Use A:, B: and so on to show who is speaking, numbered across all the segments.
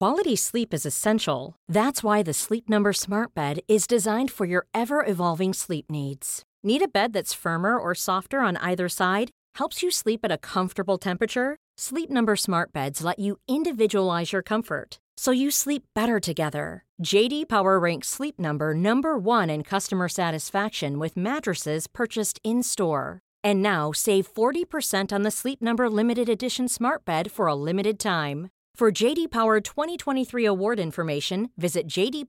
A: Quality sleep is essential. That's why the Sleep Number Smart Bed is designed for your ever-evolving sleep needs. Need a bed that's firmer or softer on either side? Helps you sleep at a comfortable temperature? Sleep Number Smart Beds let you individualize your comfort, so you sleep better together. J.D. Power ranks Sleep Number number one in customer satisfaction with mattresses purchased in-store. And now, save 40% on the Sleep Number Limited Edition Smart Bed for a limited time. For J.D. Power 2023 award information, visit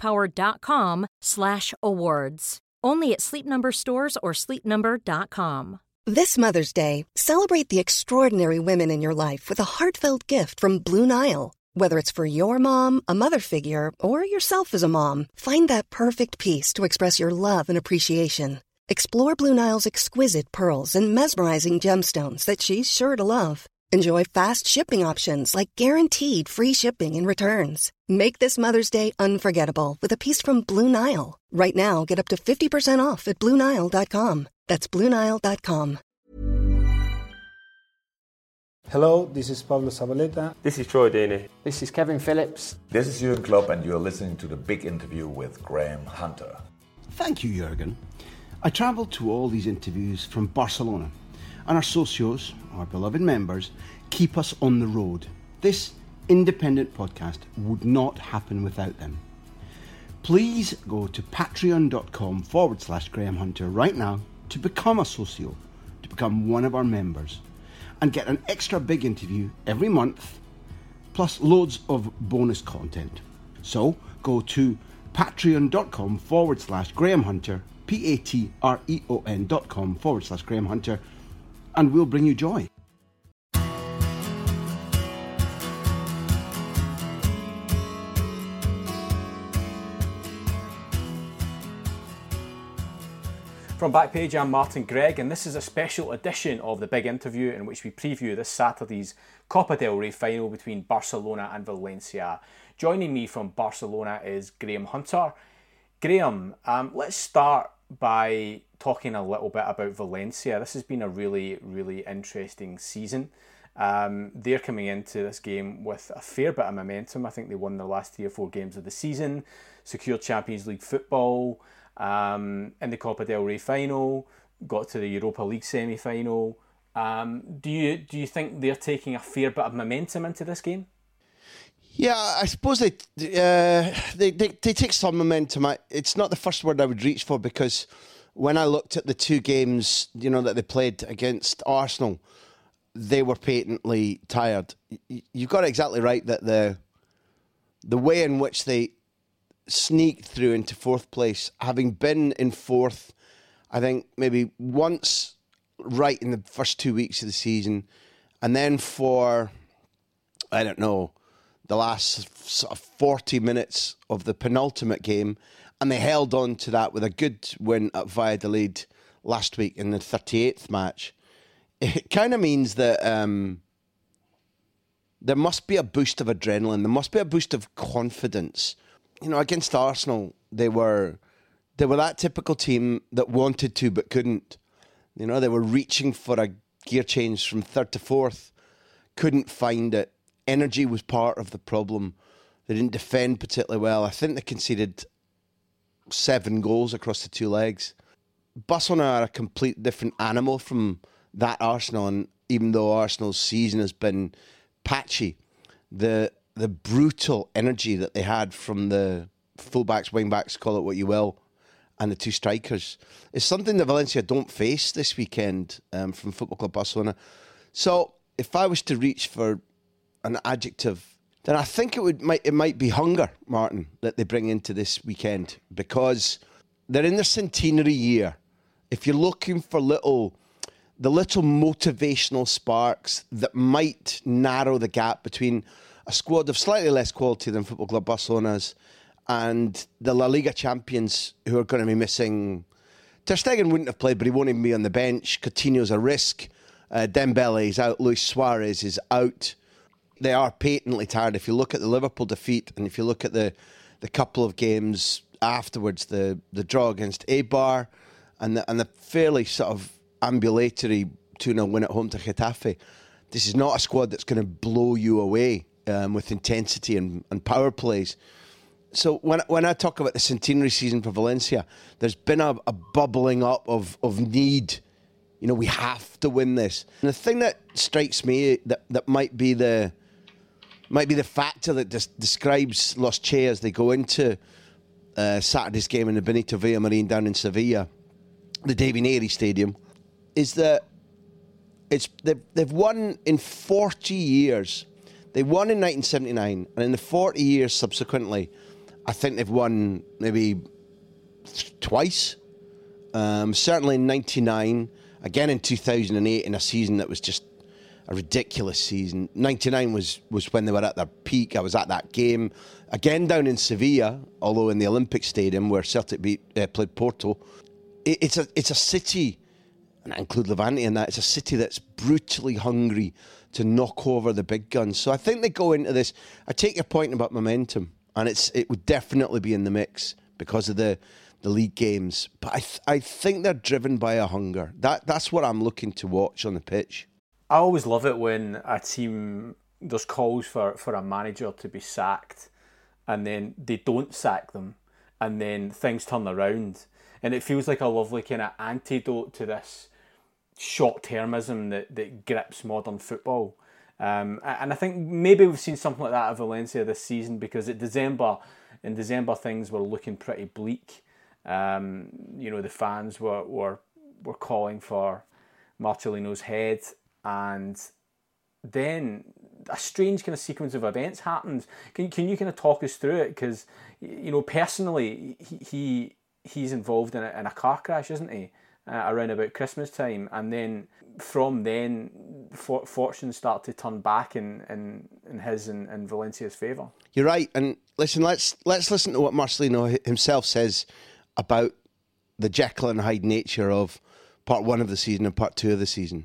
A: jdpower.com/awards. Only at Sleep Number stores or sleepnumber.com.
B: This Mother's Day, celebrate the extraordinary women in your life with a heartfelt gift from Blue Nile. Whether it's for your mom, a mother figure, or yourself as a mom, find that perfect piece to express your love and appreciation. Explore Blue Nile's exquisite pearls and mesmerizing gemstones that she's sure to love. Enjoy fast shipping options like guaranteed free shipping and returns. Make this Mother's Day unforgettable with a piece from Blue Nile. Right now, get up to 50% off at BlueNile.com. That's BlueNile.com.
C: Hello, this is Pablo Zabaleta.
D: This is Troy Deeney.
E: This is Kevin Phillips.
F: This is Jurgen Klopp, and you're listening to The Big Interview with Graham Hunter.
G: Thank you, Jurgen. I travelled to all these interviews from Barcelona, and our socios, our beloved members, keep us on the road. This independent podcast would not happen without them. Please go to patreon.com/Graham Hunter right now to become a socio, to become one of our members, and get an extra big interview every month, plus loads of bonus content. So go to patreon.com/Graham Hunter, patreon.com/Graham Hunter, and we'll bring you joy.
D: From Backpage, I'm Martin Gregg, and this is a special edition of The Big Interview in which we preview this Saturday's Copa del Rey final between Barcelona and Valencia. Joining me from Barcelona is Graham Hunter. Graham, let's start by talking a little bit about Valencia. This has been a really, really interesting season. They're coming into this game with a fair bit of momentum. I think they won their last 3 or 4 games of the season, secured Champions League football, in the Copa del Rey final, got to the Europa League semi-final. Do you think they're taking a fair bit of momentum into this game?
G: Yeah, I suppose they take some momentum. It's not the first word I would reach for, because when I looked at the 2 games, that they played against Arsenal, they were patently tired. You've got it exactly right that the way in which they sneaked through into 4th place, having been in 4th, I think maybe once right in the first 2 weeks of the season, and then for, I don't know, the last sort of 40 minutes of the penultimate game, and they held on to that with a good win at Valladolid last week in the 38th match. It kind of means that there must be a boost of adrenaline, there must be a boost of confidence. Against Arsenal, they were that typical team that wanted to but couldn't. They were reaching for a gear change from 3rd to 4th, couldn't find it. Energy was part of the problem. They didn't defend particularly well. I think they conceded 7 goals across the 2 legs. Barcelona are a complete different animal from that Arsenal, and even though Arsenal's season has been patchy, the brutal energy that they had from the fullbacks, wingbacks, call it what you will, and the 2 strikers is something that Valencia don't face this weekend from Football Club Barcelona. So if I was to reach for an adjective, then I think it might be hunger, Martin, that they bring into this weekend, because they're in their centenary year. If you're looking for the little motivational sparks that might narrow the gap between a squad of slightly less quality than Football Club Barcelona's and the La Liga champions, who are going to be missing. Ter Stegen wouldn't have played, but he won't even be on the bench. Coutinho's a risk. Dembele is out. Luis Suarez is out. They are patently tired. If you look at the Liverpool defeat, and if you look at the couple of games afterwards, the draw against Eibar and the fairly sort of ambulatory 2-0 win at home to Getafe, this is not a squad that's going to blow you away. with intensity and power plays. So when I talk about the centenary season for Valencia, there's been a bubbling up of need. You know, we have to win this. And the thing that strikes me that might be the factor that describes Los Che as they go into Saturday's game in the Benito Villamarín down in Sevilla, the David Neri Stadium, is that they've won in 40 years. They won in 1979, and in the 40 years subsequently, I think they've won maybe twice. Certainly in 99, again in 2008, in a season that was just a ridiculous season. 99 was when they were at their peak. I was at that game. Again down in Sevilla, although in the Olympic Stadium where Celtic played Porto. It's a city, and I include Levante in that, it's a city that's brutally hungry to knock over the big guns. So I think they go into this. I take your point about momentum, and it would definitely be in the mix because of the league games. But I think they're driven by a hunger. That's what I'm looking to watch on the pitch.
D: I always love it when a team, there's calls for a manager to be sacked, and then they don't sack them, and then things turn around. And it feels like a lovely kind of antidote to this short-termism that grips modern football. And I think maybe we've seen something like that at Valencia this season, because in December things were looking pretty bleak. The fans were calling for Marcelino's head, and then a strange kind of sequence of events happens. Can you kind of talk us through it? Because, personally, he's involved in a car crash, isn't he? Around about Christmas time, and then from then fortunes start to turn back in his and Valencia's favour. You're
G: right, and listen, let's listen to what Marcelino himself says about the Jekyll and Hyde nature of part 1 of the season and part 2 of the season.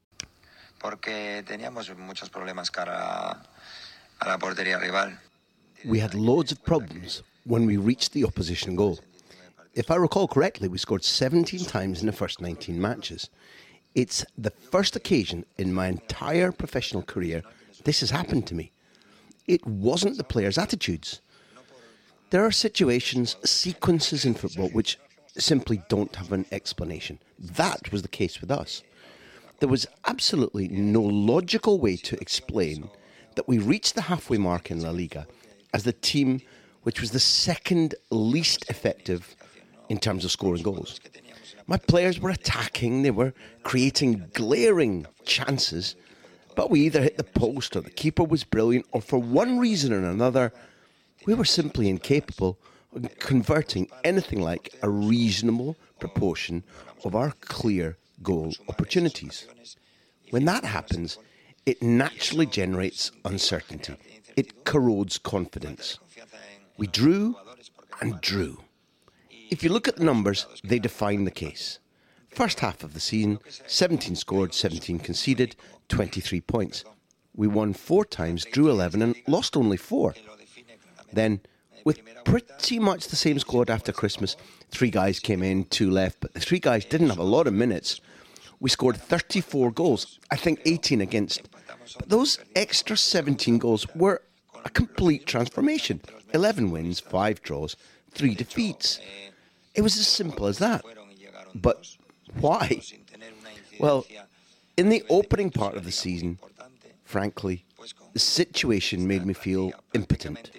E: Porque teníamos muchos problemas cara a la portería rival.
G: We had loads of problems when we reached the opposition goal. If I recall correctly, we scored 17 times in the first 19 matches. It's the first occasion in my entire professional career this has happened to me. It wasn't the players' attitudes. There are situations, sequences in football which simply don't have an explanation. That was the case with us. There was absolutely no logical way to explain that we reached the halfway mark in La Liga as the team which was the second least effective in terms of scoring goals. My players were attacking, they were creating glaring chances, but we either hit the post or the keeper was brilliant, or for one reason or another, we were simply incapable of converting anything like a reasonable proportion of our clear goal opportunities. When that happens, it naturally generates uncertainty. It corrodes confidence. We drew and drew. If you look at the numbers, they define the case. First half of the season, 17 scored, 17 conceded, 23 points. We won 4 times, drew 11 and lost only 4. Then, with pretty much the same squad after Christmas, 3 guys came in, 2 left, but the 3 guys didn't have a lot of minutes. We scored 34 goals, I think 18 against. But those extra 17 goals were a complete transformation. 11 wins, 5 draws, 3 defeats. It was as simple as that. But why? Well, in the opening part of the season, frankly, the situation made me feel impotent.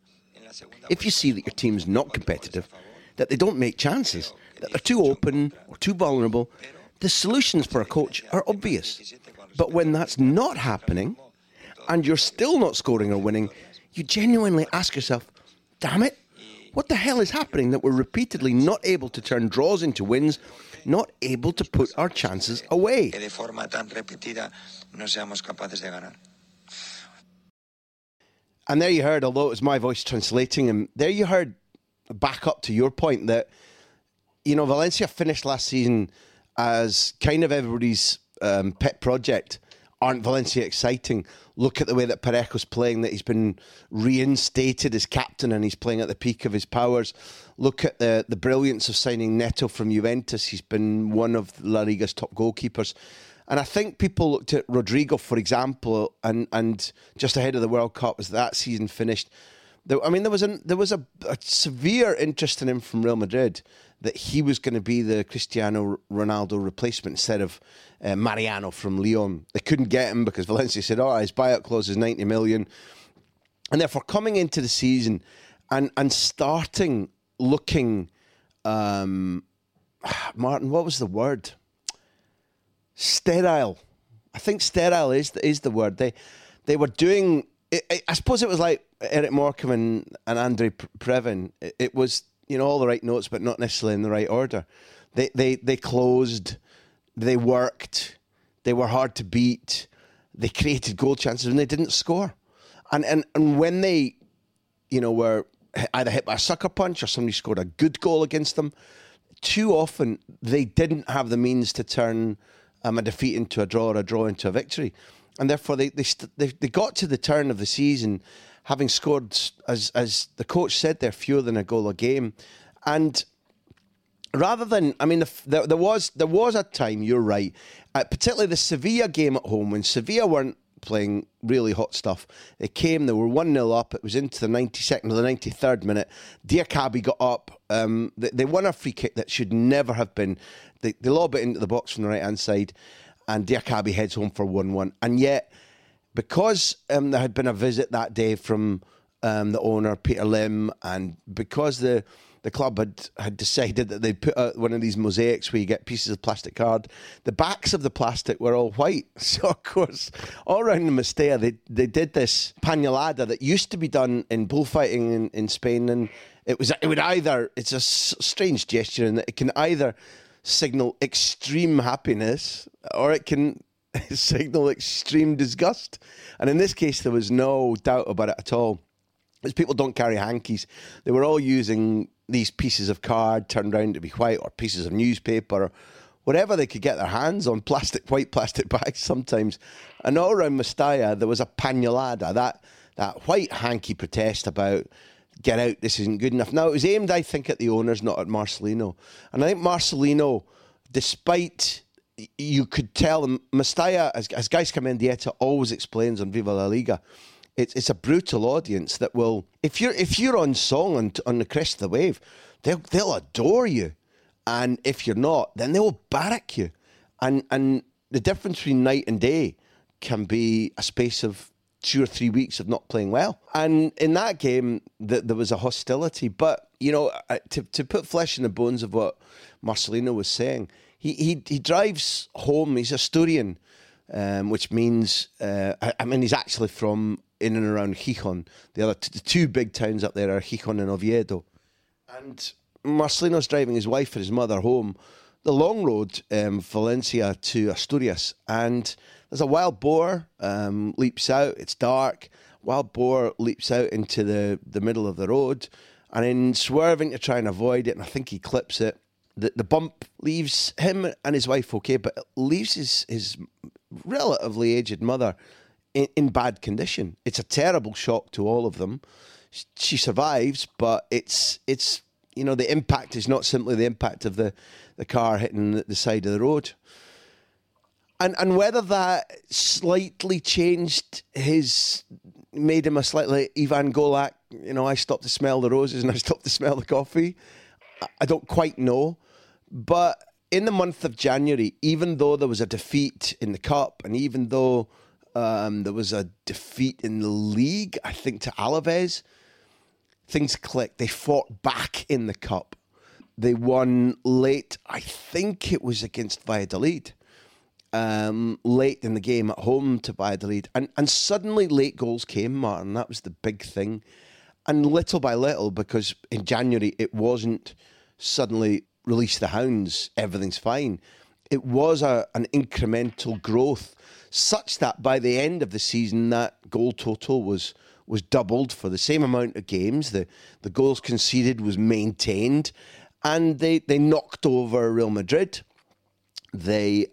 G: If you see that your team's not competitive, that they don't make chances, that they're too open or too vulnerable, the solutions for a coach are obvious. But when that's not happening, and you're still not scoring or winning, you genuinely ask yourself, damn it, what the hell is happening that we're repeatedly not able to turn draws into wins, not able to put our chances away? And there you heard, although it was my voice translating him, there you heard, back up to your point, that, Valencia finished last season as kind of everybody's pet project. Aren't Valencia exciting? Look at the way that Parejo's playing, that he's been reinstated as captain and he's playing at the peak of his powers. Look at the brilliance of signing Neto from Juventus. He's been one of La Liga's top goalkeepers. And I think people looked at Rodrigo, for example, and just ahead of the World Cup as that season finished. There was a severe interest in him from Real Madrid that he was going to be the Cristiano Ronaldo replacement instead of Mariano from Lyon. They couldn't get him because Valencia said, his buyout clause is 90 million. And therefore coming into the season and starting looking, Martin, what was the word? Sterile. I think sterile is the word. They were doing... I suppose it was like Eric Morecambe and Andre Previn. It was, all the right notes, but not necessarily in the right order. They closed, they worked, they were hard to beat, they created goal chances and they didn't score. And when they, were either hit by a sucker punch or somebody scored a good goal against them, too often they didn't have the means to turn a defeat into a draw or a draw into a victory. And therefore, they got to the turn of the season having scored, as the coach said, they're fewer than a goal a game. And rather than, there was a time, you're right, particularly the Sevilla game at home, when Sevilla weren't playing really hot stuff. They were 1-0 up. It was into the 92nd or the 93rd minute. Diakabi got up. They won a free kick that should never have been. They lob it into the box from the right-hand side, and Diakabi heads home for 1-1. And yet, because there had been a visit that day from the owner, Peter Lim, and because the club had decided that they'd put out one of these mosaics where you get pieces of plastic card, the backs of the plastic were all white. So, of course, all around the Mestalla, they did this pañolada that used to be done in bullfighting in Spain, and it's a strange gesture in that it can either signal extreme happiness or it can signal extreme disgust. And in this case, there was no doubt about it at all. As people don't carry hankies, they were all using these pieces of card turned around to be white, or pieces of newspaper, or whatever they could get their hands on, white plastic bags sometimes. And all around Mestalla, there was a pañolada, that white hanky protest about, get out, this isn't good enough. Now, it was aimed, I think, at the owners, not at Marcelino. And I think Marcelino, despite, you could tell, Mestalla, as Gaisca Mendieta always explains on Viva La Liga, it's a brutal audience that will, if you're on song on the crest of the wave, they'll adore you. And if you're not, then they will barrack you. And the difference between night and day can be a space of 2 or 3 weeks of not playing well. And in that game, there was a hostility. But, to put flesh in the bones of what Marcelino was saying, he drives home. He's Asturian, which means, he's actually from in and around Gijón. The two big towns up there are Gijón and Oviedo. And Marcelino's driving his wife and his mother home the long road, Valencia to Asturias, and there's a wild boar leaps out. It's dark. Wild boar leaps out into the middle of the road, and in swerving to try and avoid it, and I think he clips it, the bump leaves him and his wife okay, but it leaves his relatively aged mother in bad condition. It's a terrible shock to all of them. She survives, but it's the impact is not simply the impact of the car hitting the side of the road. And whether that slightly made him a slightly Ivan Golak, I stopped to smell the roses and I stopped to smell the coffee, I don't quite know. But in the month of January, even though there was a defeat in the Cup, and even though there was a defeat in the league, I think to Alaves, things clicked. They fought back in the Cup. They won late, I think it was against Valladolid, late in the game at home to Valladolid. And suddenly late goals came, Martin. That was the big thing. And little by little, because in January it wasn't suddenly release the hounds, everything's fine. It was an incremental growth, such that by the end of the season, that goal total was doubled for the same amount of games. The goals conceded was maintained, and they knocked over Real Madrid. They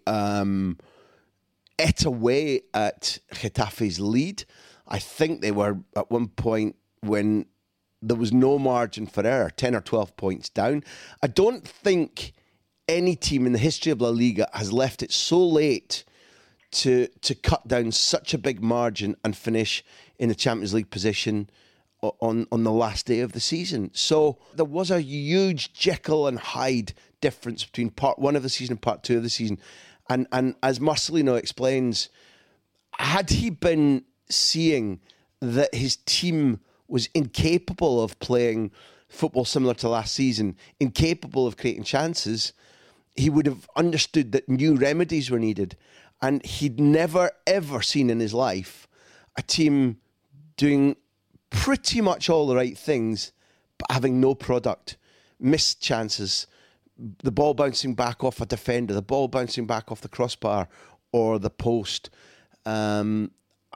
G: ate away at Getafe's lead. I think they were at one point when there was no margin for error, 10 or 12 points down. I don't think any team in the history of La Liga has left it so late to cut down such a big margin and finish in the Champions League position on the last day of the season. So there was a huge Jekyll and Hyde difference between part 1 of the season and part 2 of the season. And as Marcelino explains, had he been seeing that his team was incapable of playing football similar to last season, incapable of creating chances, he would have understood that new remedies were needed. And he'd never, ever seen in his life a team doing pretty much all the right things, but having no product, missed chances, the ball bouncing back off a defender, the ball bouncing back off the crossbar or the post. A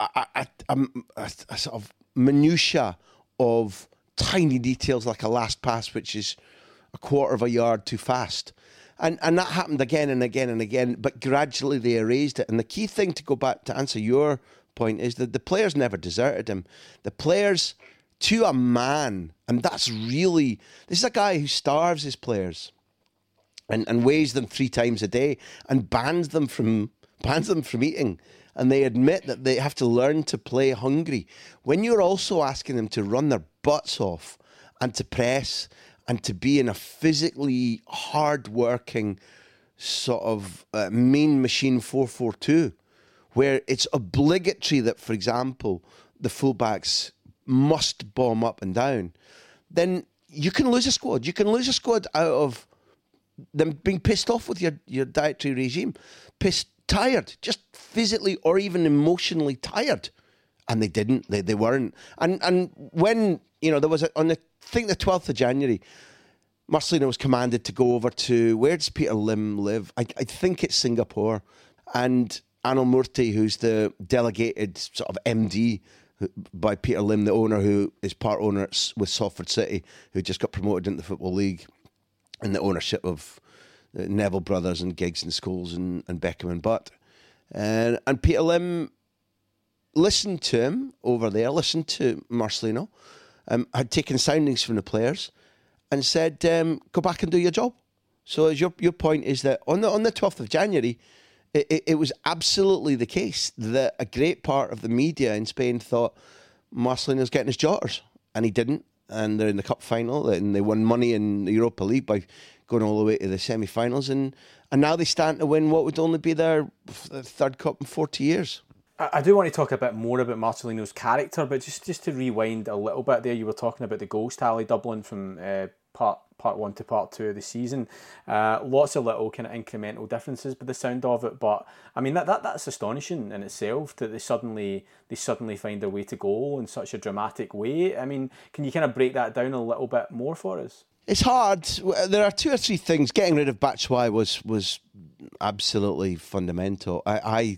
G: sort of minutiae of tiny details like a last pass, which is a quarter of a yard too fast. And that happened again and again and again, but gradually they erased it. And the key thing to go back to answer your point is that the players never deserted him. The players, to a man, and that's really, this is a guy who starves his players and weighs them 3 times a day and bans them from eating. And they admit that they have to learn to play hungry. When you're also asking them to run their butts off and to press and to be in a physically hard-working sort of mean machine 4-4-2, where it's obligatory that, for example, the fullbacks must bomb up and down, then you can lose a squad. You can lose a squad out of them being pissed off with your dietary regime, tired, just physically or even emotionally tired. And they didn't. They weren't. And when, there was, on the 12th of January, Marcelino was commanded to go over to, where does Peter Lim live? I think it's Singapore. And Anil Murthy, who's the delegated sort of MD by Peter Lim, the owner who is part owner with Salford City, who just got promoted into the Football League, and the ownership of Neville Brothers and Giggs and Scholes and Beckham and Butt. And Peter Lim listened to him over there, listened to Marcelino, had taken soundings from the players and said, go back and do your job. So as your point is that on the 12th of January, it was absolutely the case that a great part of the media in Spain thought Marcelino's getting his jotters, and he didn't. And they're in the cup final, and they won money in the Europa League by going all the way to the semi-finals, and now they stand to win what would only be their 3rd cup in 40 years.
D: I do want to talk a bit more about Marcelino's character, but just to rewind a little bit there, you were talking about the goals tally doubling from part 1 to part 2 of the season. Lots of little kind of incremental differences by the sound of it, but I mean that's astonishing in itself that they suddenly find a way to goal in such a dramatic way. I mean, can you kind of break that down a little bit more for us?
G: It's hard. There are 2 or 3 things. Getting rid of Batshuayi was absolutely fundamental. I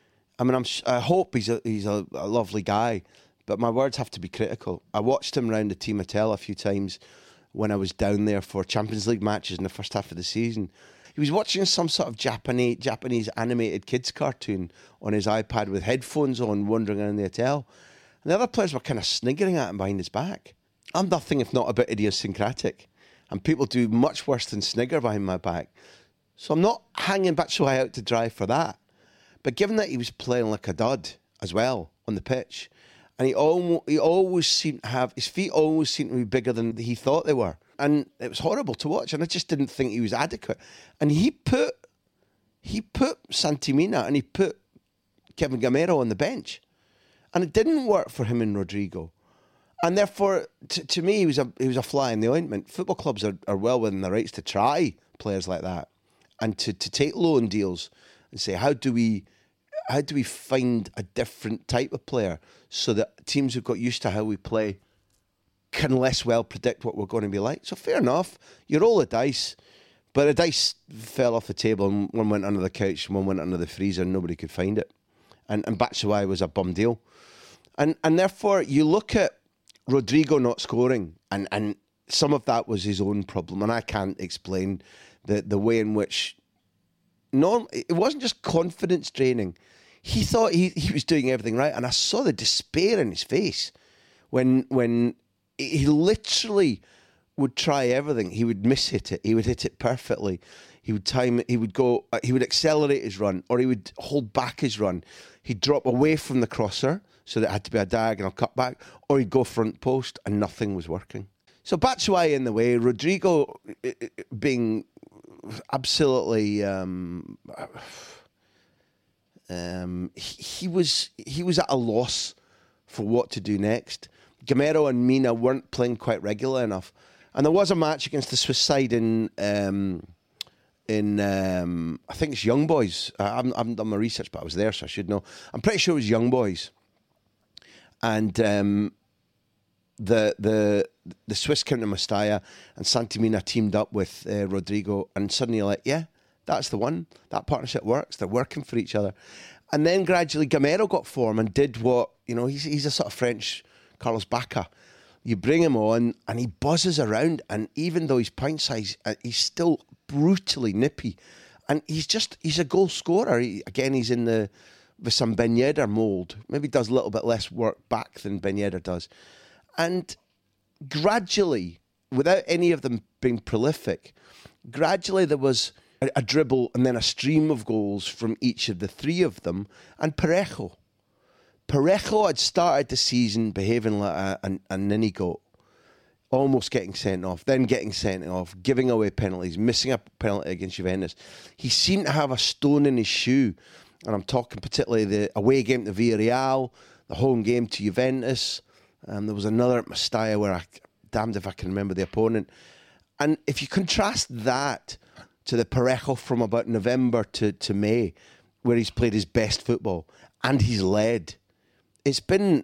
G: hope he's a lovely guy, but my words have to be critical. I watched him around the Team Hotel a few times when I was down there for Champions League matches in the first half of the season. He was watching some sort of Japanese animated kids cartoon on his iPad with headphones on, wandering around the hotel. And the other players were kind of sniggering at him behind his back. I'm nothing if not a bit idiosyncratic. And people do much worse than snigger behind my back. So I'm not hanging Batshuayi out to dry for that. But given that he was playing like a dud as well on the pitch, and he always seemed to have, his feet always seemed to be bigger than he thought they were. And it was horrible to watch, and I just didn't think he was adequate. And he put Santi Mina and he put Kevin Gamero on the bench. And it didn't work for him and Rodrigo. And therefore, to me, he was a fly in the ointment. Football clubs are well within their rights to try players like that and to take loan deals and say, how do we find a different type of player so that teams who've got used to how we play can less well predict what we're going to be like. So fair enough, you roll the dice, but the dice fell off the table and one went under the couch and one went under the freezer and nobody could find it. And Batshuayi was a bum deal. And therefore, you look at Rodrigo not scoring, and some of that was his own problem, and I can't explain the way in which it wasn't just confidence draining. He thought he was doing everything right, and I saw the despair in his face when he literally would try everything. He would miss hit it. He would hit it perfectly. He would time. He would go. He would accelerate his run, or he would hold back his run. He'd drop away from the crosser, so that it had to be a diagonal cutback, or he'd go front post, and nothing was working. So Batshuayi in the way, Rodrigo being absolutely. He was at a loss for what to do next. Gameiro and Mina weren't playing quite regular enough, and there was a match against the Swiss side in I think it's Young Boys. I haven't done my research, but I was there, so I should know. I'm pretty sure it was Young Boys, and the Swiss counter Mustaya and Santi Mina teamed up with Rodrigo, and suddenly you're like, yeah, that's the one. That partnership works. They're working for each other. And then gradually Gameiro got form and did what, he's a sort of French Carlos Bacca. You bring him on and he buzzes around, and even though he's pint size, he's still brutally nippy. And he's a goal scorer. He's in the Wissam Ben Yedder mould. Maybe does a little bit less work back than Ben Yedder does. And gradually, without any of them being prolific, gradually there was a dribble and then a stream of goals from each of the three of them. And Parejo had started the season behaving like a ninny goat, almost getting sent off, then getting sent off, giving away penalties, missing a penalty against Juventus. He seemed to have a stone in his shoe, and I'm talking particularly the away game to Villarreal, the home game to Juventus. There was another at Mestalla where damned if I can remember the opponent. And if you contrast that to the Parejo from about November to May, where he's played his best football and he's led, it's been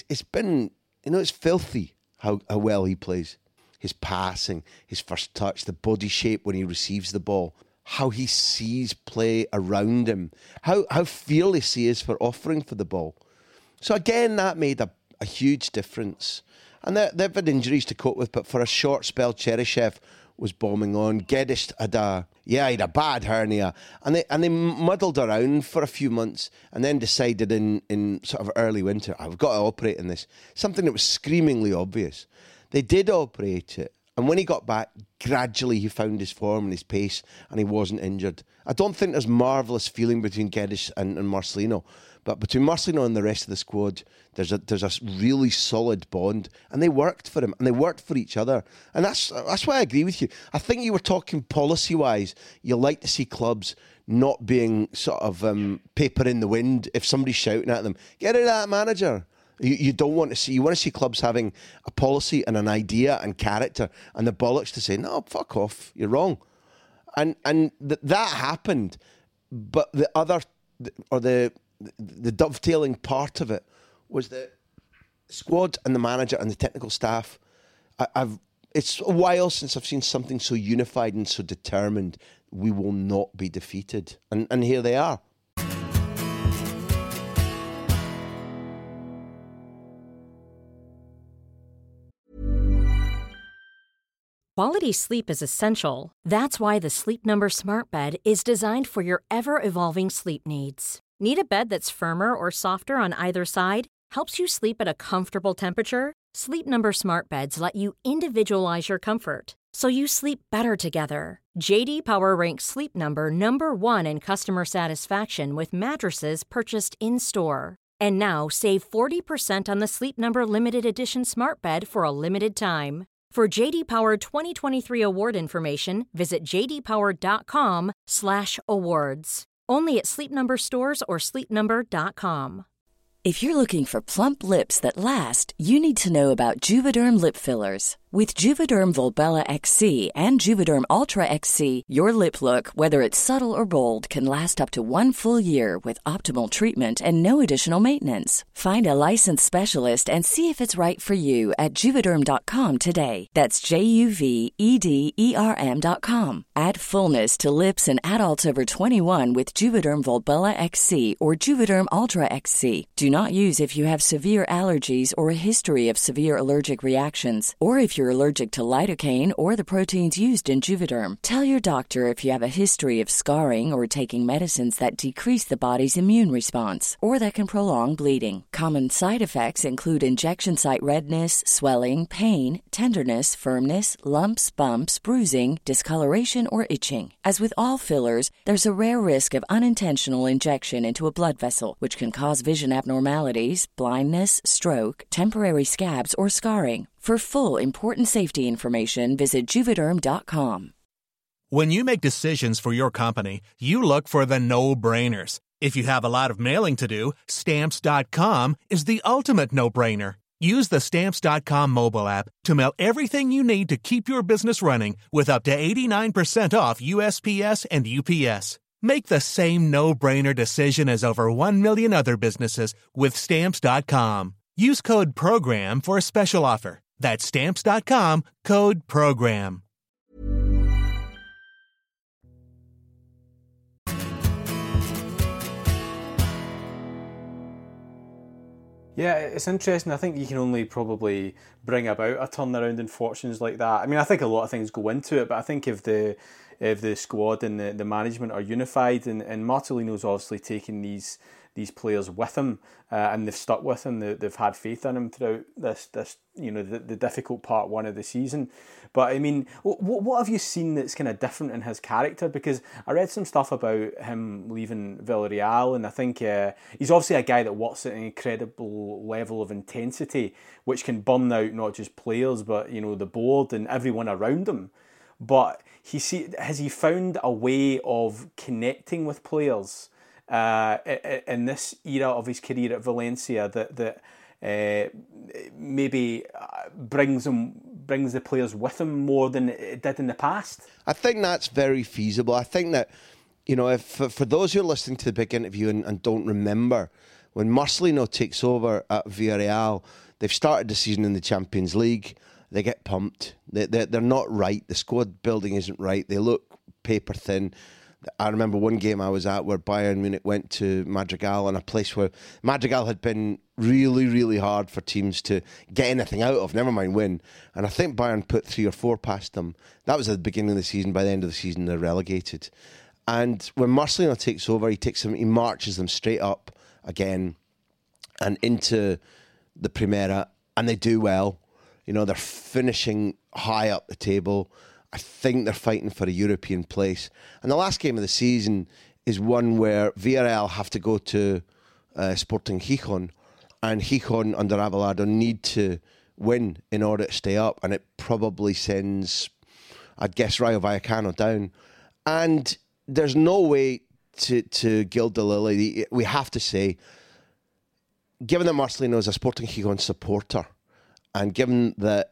G: it's filthy how well he plays. His passing, his first touch, the body shape when he receives the ball, how he sees play around him, how fearless he is for offering for the ball. So again, that made a huge difference. And they've had injuries to cope with, but for a short spell, Cheryshev was bombing on. Guedes had a bad hernia, and they muddled around for a few months, and then decided in sort of early winter, I've got to operate in this. Something that was screamingly obvious. They did operate it, and when he got back, gradually he found his form and his pace, and he wasn't injured. I don't think there's marvellous feeling between Guedes and Marcelino, but between Marcelino and the rest of the squad, there's a really solid bond, and they worked for him, and they worked for each other, and that's why I agree with you. I think you were talking policy-wise. You like to see clubs not being sort of paper in the wind. If somebody's shouting at them, get rid of that manager. You don't want to see. You want to see clubs having a policy and an idea and character, and the bollocks to say, no, fuck off, you're wrong, and that happened, but the other or the dovetailing part of it was the squad and the manager and the technical staff. It's a while since I've seen something so unified and so determined. We will not be defeated. And here they are.
A: Quality sleep is essential. That's why the Sleep Number Smart Bed is designed for your ever-evolving sleep needs. Need a bed that's firmer or softer on either side? Helps you sleep at a comfortable temperature? Sleep Number Smart Beds let you individualize your comfort, so you sleep better together. J.D. Power ranks Sleep Number number 1 in customer satisfaction with mattresses purchased in-store. And now save 40% on the Sleep Number Limited Edition Smart Bed for a limited time. For J.D. Power 2023 award information, visit jdpower.com/awards. Only at Sleep Number stores or sleepnumber.com.
H: If you're looking for plump lips that last, you need to know about Juvederm lip fillers. With Juvederm Volbella XC and Juvederm Ultra XC, your lip look, whether it's subtle or bold, can last up to 1 full year with optimal treatment and no additional maintenance. Find a licensed specialist and see if it's right for you at Juvederm.com today. That's JUVEDERM.com. Add fullness to lips in adults over 21 with Juvederm Volbella XC or Juvederm Ultra XC. Do not use if you have severe allergies or a history of severe allergic reactions, or if you're allergic to lidocaine or the proteins used in Juvederm. Tell your doctor if you have a history of scarring or taking medicines that decrease the body's immune response or that can prolong bleeding. Common side effects include injection site redness, swelling, pain, tenderness, firmness, lumps, bumps, bruising, discoloration, or itching. As with all fillers, there's a rare risk of unintentional injection into a blood vessel, which can cause vision abnormalities, blindness, stroke, temporary scabs, or scarring. For full, important safety information, visit Juvederm.com.
I: When you make decisions for your company, you look for the no-brainers. If you have a lot of mailing to do, Stamps.com is the ultimate no-brainer. Use the Stamps.com mobile app to mail everything you need to keep your business running with up to 89% off USPS and UPS. Make the same no-brainer decision as over 1 million other businesses with Stamps.com. Use code PROGRAM for a special offer. That's Stamps.com, code PROGRAM.
D: Yeah, it's interesting. I think you can only probably bring about a turnaround in fortunes like that. I mean, I think a lot of things go into it, but I think if the squad and the management are unified, and Marcelino's obviously taken these players with him, and they've stuck with him. They've had faith in him throughout this the difficult part one of the season. But I mean, what have you seen that's kind of different in his character? Because I read some stuff about him leaving Villarreal, and I think he's obviously a guy that works at an incredible level of intensity, which can burn out not just players, but the board and everyone around him. But has he found a way of connecting with players in this era of his career at Valencia that maybe brings the players with him more than it did in the past?
G: I think that's very feasible. I think that, if for those who are listening to the big interview and don't remember, when Marcelino takes over at Villarreal, they've started the season in the Champions League. They get pumped. They're not right. The squad building isn't right. They look paper thin. I remember one game I was at where Bayern Munich went to Madrigal, in a place where Madrigal had been really, really hard for teams to get anything out of, never mind win. And I think Bayern put 3 or 4 past them. That was at the beginning of the season. By the end of the season, they're relegated. And when Marcelino takes over, he marches them straight up again and into the Primera, and they do well. They're finishing high up the table. I think they're fighting for a European place. And the last game of the season is one where Villarreal have to go to Sporting Gijón, and Gijón under Abelardo need to win in order to stay up, and it probably sends, I'd guess, Rayo Vallecano down. And there's no way to gild the lily. We have to say, given that Marcelino is a Sporting Gijón supporter, and given that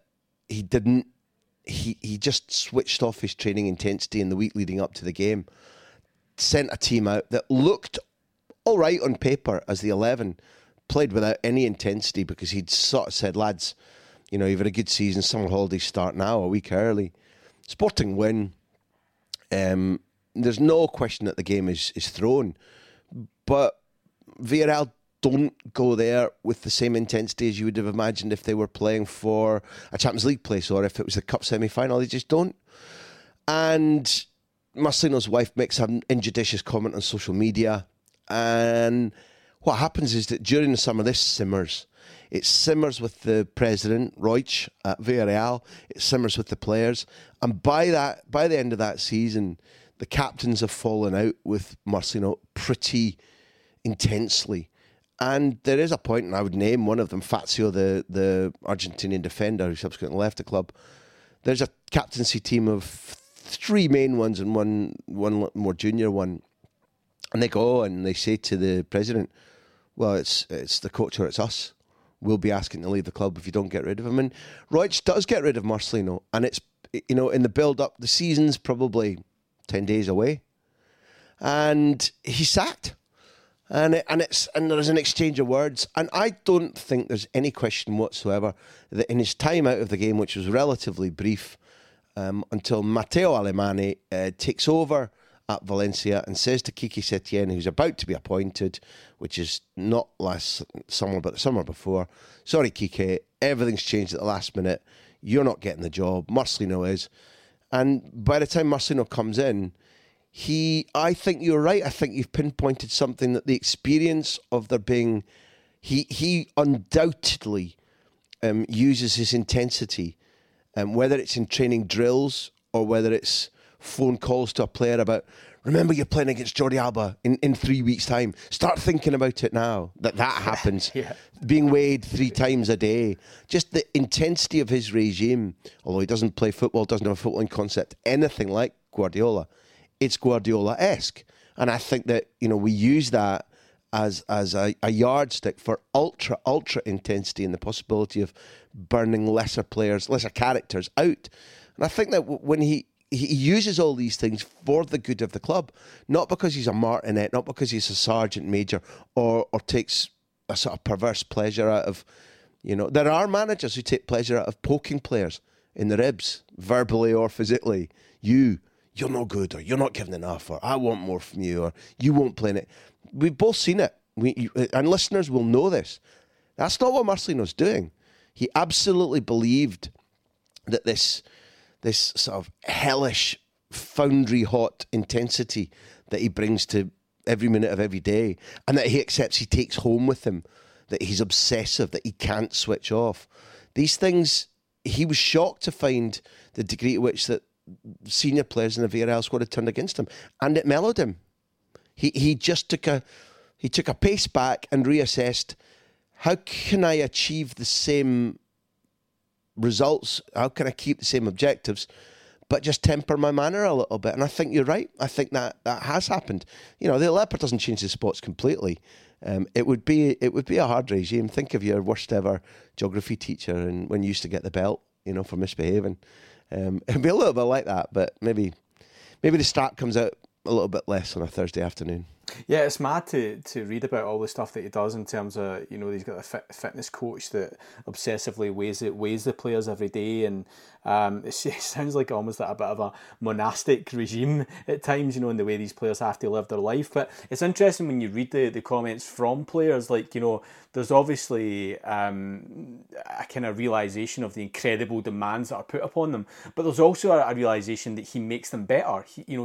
G: he just switched off his training intensity in the week leading up to the game, sent a team out that looked all right on paper as the 11, played without any intensity because he'd sort of said, lads, you've had a good season, summer holidays start now, a week early. Sporting win. There's no question that the game is thrown. But Villarreal don't go there with the same intensity as you would have imagined if they were playing for a Champions League place or if it was the Cup semi-final. They just don't. And Marcelino's wife makes an injudicious comment on social media. And what happens is that during the summer, this simmers. It simmers with the president, Roig, at Villarreal. It simmers with the players. And by the end of that season, the captains have fallen out with Marcelino pretty intensely. And there is a point, and I would name one of them, Fazio, the Argentinian defender who subsequently left the club. There's a captaincy team of 3 main ones and one more junior one. And they go and they say to the president, well, it's the coach or it's us. We'll be asking to leave the club if you don't get rid of him. And Roig does get rid of Marcelino. And it's, in the build-up, the season's probably 10 days away. And he's sacked. And there's an exchange of words. And I don't think there's any question whatsoever that in his time out of the game, which was relatively brief, until Matteo Alemany takes over at Valencia and says to Quique Setién, who's about to be appointed, which is not last summer but the summer before, sorry Quique, everything's changed at the last minute. you're not getting the job. Marcelino is. And by the time Marcelino comes in, I think you're right. I think you've pinpointed something, that the experience of there being, he undoubtedly uses his intensity, whether it's in training drills or whether it's phone calls to a player about, remember you're playing against Jordi Alba in 3 weeks' time. Start thinking about it now. That happens. Yeah. Being weighed 3 times a day. Just the intensity of his regime, although he doesn't play football, doesn't have a footballing concept, anything like Guardiola. It's Guardiola-esque. And I think that, we use that as a yardstick for ultra intensity and the possibility of burning lesser players, lesser characters out. And I think that when he uses all these things for the good of the club, not because he's a martinet, not because he's a sergeant major, or takes a sort of perverse pleasure out of, there are managers who take pleasure out of poking players in the ribs, verbally or physically. You're no good, or you're not giving enough, or I want more from you, or you won't play in it. We've both seen it, and listeners will know this. That's not what Marcelino's doing. He absolutely believed that this sort of hellish, foundry hot intensity that he brings to every minute of every day, and that he accepts he takes home with him, that he's obsessive, that he can't switch off. These things, he was shocked to find the degree to which that senior players in the Villarreal squad had turned against him, and it mellowed him. He just took a pace back and reassessed, how can I achieve the same results? How can I keep the same objectives, but just temper my manner a little bit? And I think you're right. I think that has happened. The Leopard doesn't change the spots completely. It would be a hard regime. Think of your worst ever geography teacher, and when you used to get the belt, for misbehaving. It'd be a little bit like that, but maybe the start comes out a little bit less on a Thursday afternoon.
D: Yeah, it's mad to read about all the stuff that he does in terms of, he's got a fitness coach that obsessively weighs the players every day, and it sounds like almost like a bit of a monastic regime at times, in the way these players have to live their life. But it's interesting when you read the comments from players, like, there's obviously a kind of realisation of the incredible demands that are put upon them, but there's also a realisation that he makes them better.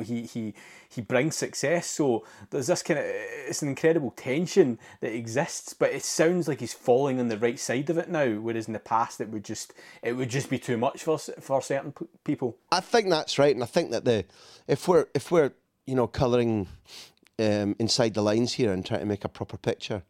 D: He brings success, so there's this kind of, it's an incredible tension that exists, but it sounds like he's falling on the right side of it now, whereas in the past it would just be too much for certain people. I
G: think that's right, and I think that if we're colouring inside the lines here and trying to make a proper picture,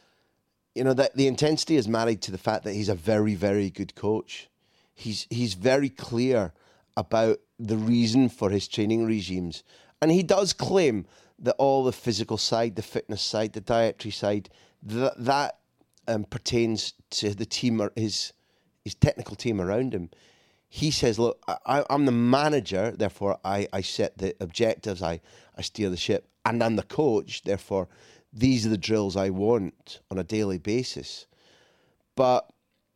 G: that the intensity is married to the fact that he's a very, very good coach. He's very clear about the reason for his training regimes. And he does claim that all the physical side, the fitness side, the dietary side, that pertains to the team, or his technical team around him. He says, look, I'm the manager, therefore I set the objectives, I steer the ship, and I'm the coach, therefore these are the drills I want on a daily basis. But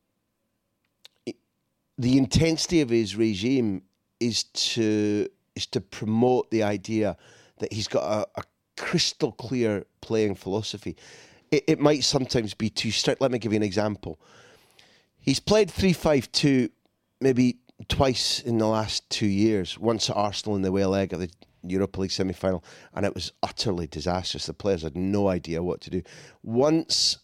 G: the intensity of his regime is to promote the idea that he's got a crystal clear playing philosophy. It might sometimes be too strict. Let me give you an example. He's played 3-5-2 maybe twice in the last 2 years. Once at Arsenal in the away leg of the Europa League semi-final, and it was utterly disastrous. The players had no idea what to do. Once,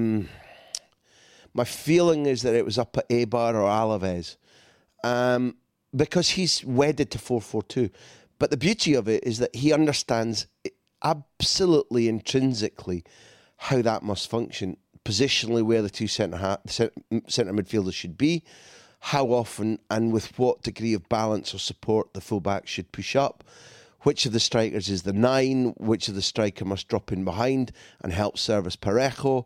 G: my feeling is that it was up at Eibar or Alaves, because he's wedded to 4-4-2. But the beauty of it is that he understands absolutely intrinsically how that must function, positionally where the two centre midfielders should be, how often and with what degree of balance or support the fullback should push up, which of the strikers is the 9, which of the striker must drop in behind and help service Parejo.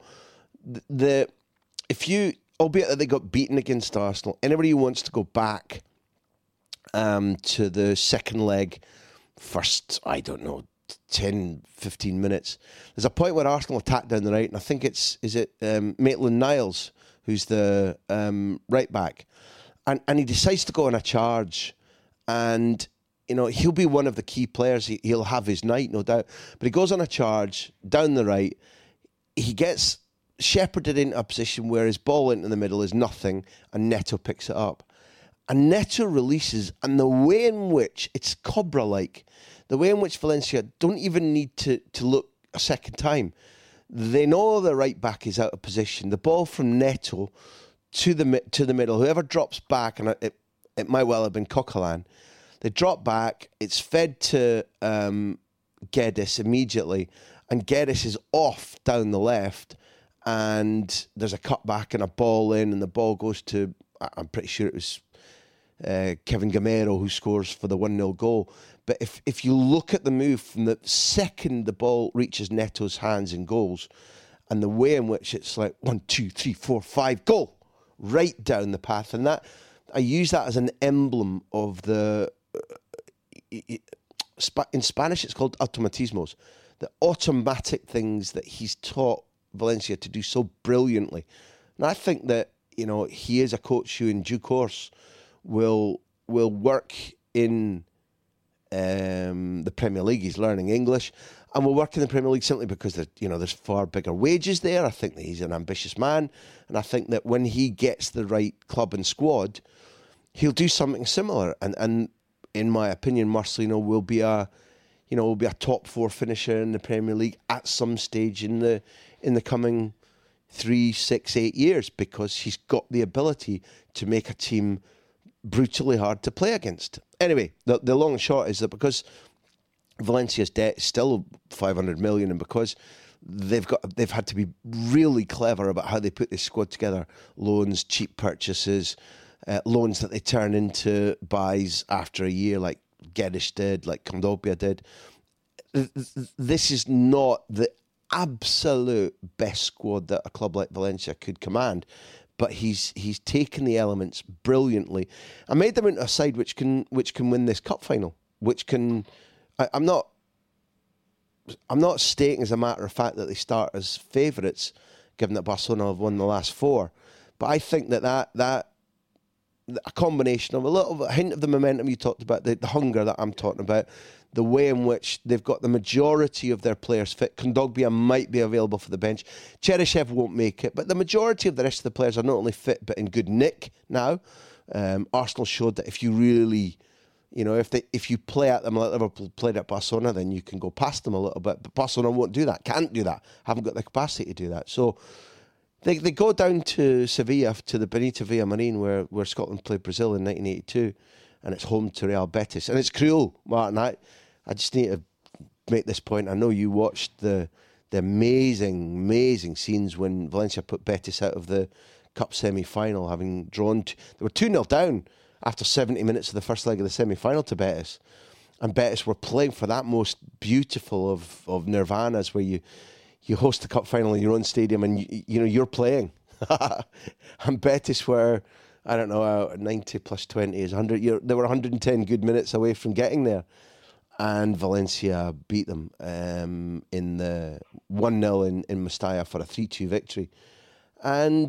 G: Albeit that they got beaten against Arsenal, anybody who wants to go back to the second leg, first, 10, 15 minutes, there's a point where Arsenal attack down the right, and I think is it Maitland-Niles, who's the right back, and he decides to go on a charge, and he'll be one of the key players. He'll have his night, no doubt, but he goes on a charge down the right. He gets shepherded into a position where his ball into the middle is nothing, and Neto picks it up. and Neto releases, and the way in which it's Cobra-like, the way in which Valencia don't even need to look a second time. They know the right back is out of position. The ball from Neto to the middle, whoever drops back, and it might well have been Coquelin, they drop back, it's fed to Guedes immediately, and Guedes is off down the left, and there's a cutback and a ball in, and the ball goes to, I'm pretty sure it was Kevin Gamero who scores for the 1-0 goal. But if you look at the move from the second the ball reaches Neto's hands and goals, and the way in which it's like 1, 2, 3, 4, 5, goal, right down the path, and that I use that as an emblem of the. In Spanish, it's called automatismos, the automatic things that he's taught Valencia to do so brilliantly. And I think that, he is a coach who in due course will work in the Premier League. He's learning English and will work in the Premier League simply because there's far bigger wages there. I think that he's an ambitious man, and I think that when he gets the right club and squad, he'll do something similar. And in my opinion, Marcelino will be a top 4 finisher in the Premier League at some stage in the coming 3, 6, 8 years, because he's got the ability to make a team brutally hard to play against. Anyway, the long and short is that because Valencia's debt is still 500 million, and because they've had to be really clever about how they put this squad together, loans, cheap purchases, loans that they turn into buys after a year, like Guedes did, like Kondogbia did. This is not the absolute best squad that a club like Valencia could command, but he's taken the elements brilliantly and made them into a side which can win this cup final. Which can, I'm not stating as a matter of fact that they start as favourites, given that Barcelona have won the last 4, but I think that a combination of a hint of the momentum you talked about, the hunger that I'm talking about, the way in which they've got the majority of their players fit. Kondogbia might be available for the bench. Cheryshev won't make it, but the majority of the rest of the players are not only fit, but in good nick now. Arsenal showed that if you really, if you play at them like Liverpool played at Barcelona, then you can go past them a little bit. But Barcelona won't do that, can't do that, haven't got the capacity to do that. So They go down to Sevilla, to the Benito Villamarín, where Scotland played Brazil in 1982, and it's home to Real Betis. And it's cruel, Martin. I just need to make this point. I know you watched the amazing, amazing scenes when Valencia put Betis out of the Cup semi-final, having drawn... They were 2-0 down after 70 minutes of the first leg of the semi-final to Betis. And Betis were playing for that most beautiful of nirvanas, where you host the cup final in your own stadium and you're playing. And Betis were, 90 plus 20 is 100. They were 110 good minutes away from getting there. And Valencia beat them in the 1-0 in Mestalla for a 3-2 victory. And,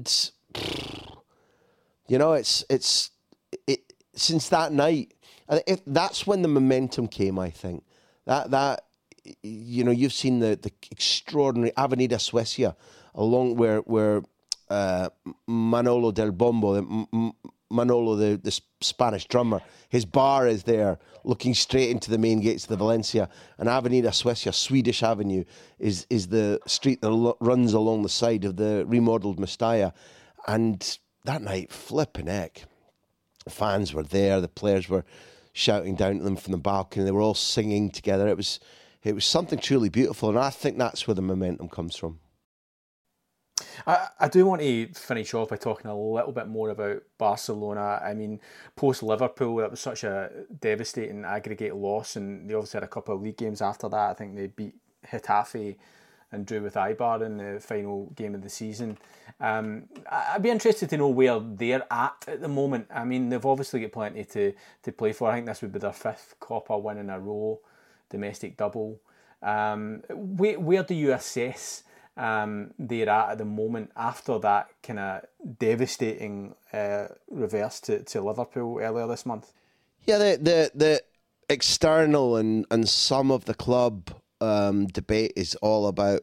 G: it's since that night, that's when the momentum came, I think. That you've seen the extraordinary Avenida Suecia, along where Manolo del Bombo, Manolo, the Spanish drummer, his bar is there, looking straight into the main gates of the Valencia. And Avenida Suecia, Swedish Avenue, is the street that runs along the side of the remodelled Mestalla. And that night, flipping heck, the fans were there, the players were shouting down to them from the balcony, they were all singing together. It was something truly beautiful, and I think that's where the momentum comes from.
D: I do want to finish off by talking a little bit more about Barcelona. I mean, post-Liverpool, that was such a devastating aggregate loss, and they obviously had a couple of league games after that. I think they beat Getafe and drew with Eibar in the final game of the season. I'd be interested to know where they're at the moment. I mean, they've obviously got plenty to play for. I think this would be their 5th Copa win in a row, domestic double. Where do you assess they're at the moment after that kind of devastating reverse to Liverpool earlier this month? Yeah,
G: the external and some of the club debate is all about,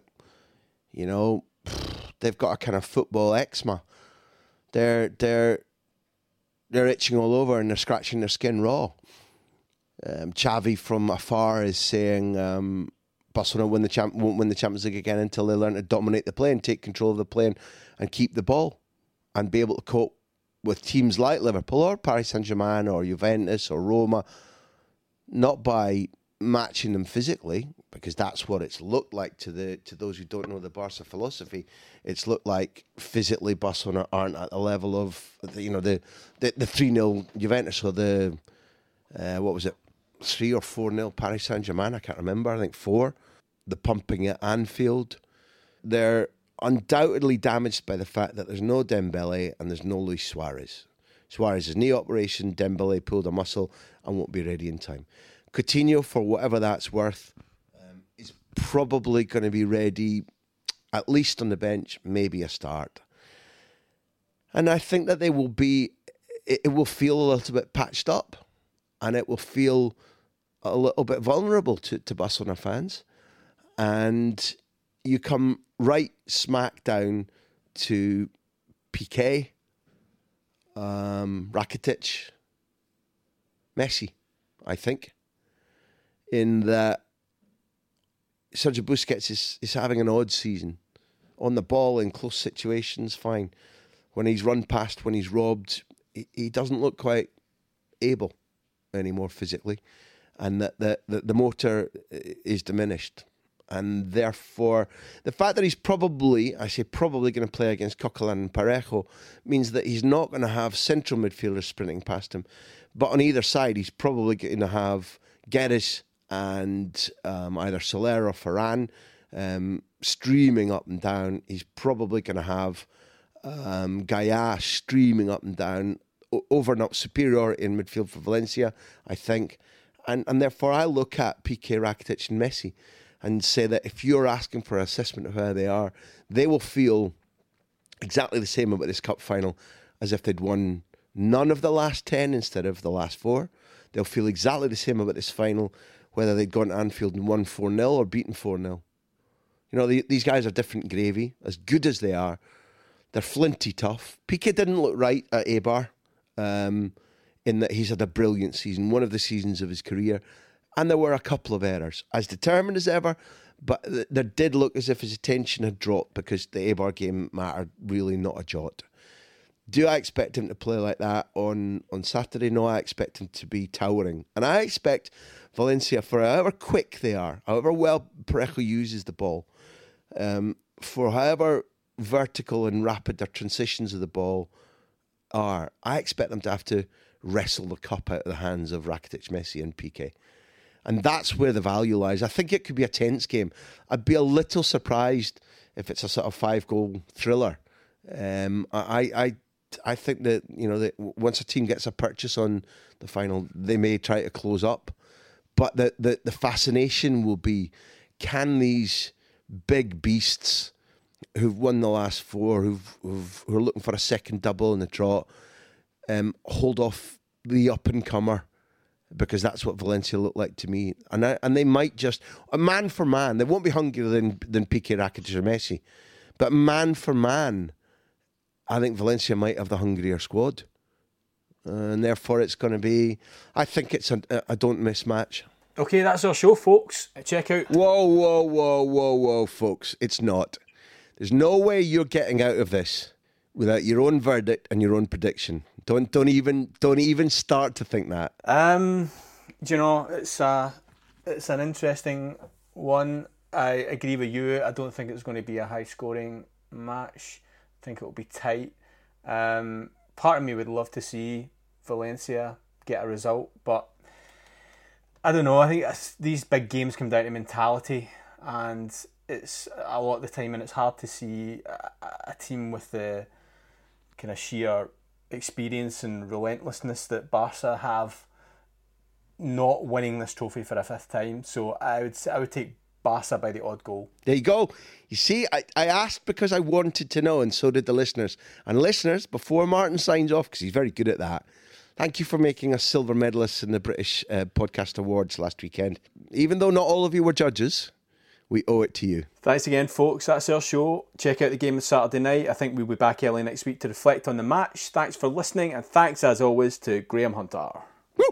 G: they've got a kind of football eczema. They're they're itching all over and they're scratching their skin raw. Xavi from afar is saying Barcelona won't win the Champions League again until they learn to dominate the play and take control of the play and keep the ball and be able to cope with teams like Liverpool or Paris Saint-Germain or Juventus or Roma, not by matching them physically, because that's what it's looked like to those who don't know the Barca philosophy. It's looked like physically Barcelona aren't at the level of the 3-0 Juventus or the 3 or 4-0 Paris Saint-Germain. I can't remember. I think 4. The pumping at Anfield. They're undoubtedly damaged by the fact that there's no Dembele and there's no Luis Suarez. Suarez's knee operation, Dembele pulled a muscle and won't be ready in time. Coutinho, for whatever that's worth, is probably going to be ready, at least on the bench, maybe a start. And I think that it will feel a little bit patched up, and it will feel a little bit vulnerable to Barcelona fans. And you come right smack down to Piqué, Rakitic, Messi, I think. In that Sergio Busquets is having an odd season. On the ball in close situations, fine. When he's run past, when he's robbed, he doesn't look quite able anymore physically. And that the motor is diminished. And therefore, the fact that he's probably going to play against Coquelin and Parejo means that he's not going to have central midfielders sprinting past him. But on either side, he's probably going to have Guedes and either Soler or Varane streaming up and down. He's probably going to have Gaya streaming up and down, over and up superiority in midfield for Valencia, I think. And therefore, I look at Piqué, Rakitic and Messi and say that if you're asking for an assessment of how they are, they will feel exactly the same about this cup final as if they'd won none of the last 10 instead of the last 4. They'll feel exactly the same about this final, whether they'd gone to Anfield and won 4-0 or beaten 4-0. You know, these guys are different gravy. As good as they are, they're flinty tough. Piqué didn't look right at Eibar, in that he's had a brilliant season, one of the seasons of his career, and there were a couple of errors. As determined as ever, but there did look as if his attention had dropped because the Eibar game mattered really not a jot. Do I expect him to play like that on Saturday? No, I expect him to be towering. And I expect Valencia, for however quick they are, however well Parejo uses the ball, for however vertical and rapid their transitions of the ball are, I expect them to have to wrestle the cup out of the hands of Rakitic, Messi and Piqué. And that's where the value lies. I think it could be a tense game. I'd be a little surprised if it's a sort of 5-goal thriller. I think that, you know, that once a team gets a purchase on the final, they may try to close up. But the fascination will be, can these big beasts who've won the last 4, who are looking for a second double in the trot, hold off the up-and-comer? Because that's what Valencia look like to me. And they might just, man for man, they won't be hungrier than Piqué, Rakitic or Messi. But man for man, I think Valencia might have the hungrier squad. And therefore it's going to be, I think it's a don't miss match.
D: Okay, that's our show, folks. Check out...
G: Whoa, folks. It's not. There's no way you're getting out of this without your own verdict and your own prediction. Don't even start to think that.
D: Do you know, it's an interesting one. I agree with you. I don't think it's going to be a high-scoring match. I think it will be tight. Part of me would love to see Valencia get a result, but I don't know. I think these big games come down to mentality, and it's a lot of the time, and it's hard to see a team with the kind of sheer experience and relentlessness that Barca have not winning this trophy for a 5th time. So I would take Barca by the odd goal. There
G: you go. You see, I asked because I wanted to know, and so did the listeners. And listeners, before Martin signs off, because he's very good at that, thank you for making us silver medalists in the British Podcast Awards last weekend. Even though not all of you were judges, we owe it to you.
D: Thanks again, folks. That's our show. Check out the game on Saturday night. I think we'll be back early next week to reflect on the match. Thanks for listening, and thanks as always to Graham Hunter.
G: Woo!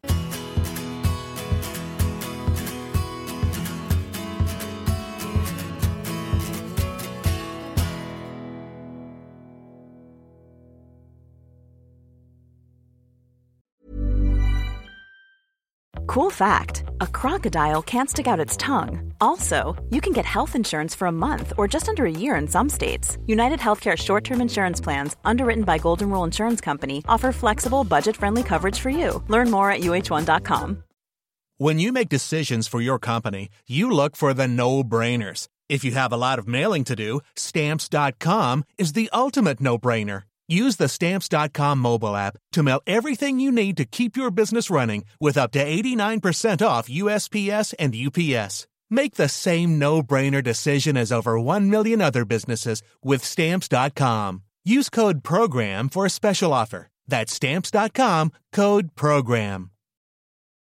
J: Cool fact, a crocodile can't stick out its tongue. Also, you can get health insurance for a month or just under a year in some states. United Healthcare short-term insurance plans, underwritten by Golden Rule Insurance Company, offer flexible, budget-friendly coverage for you. Learn more at uh1.com.
I: When you make decisions for your company, you look for the no-brainers. If you have a lot of mailing to do, Stamps.com is the ultimate no-brainer. Use the Stamps.com mobile app to mail everything you need to keep your business running with up to 89% off USPS and UPS. Make the same no-brainer decision as over 1 million other businesses with Stamps.com. Use code PROGRAM for a special offer. That's Stamps.com, code PROGRAM.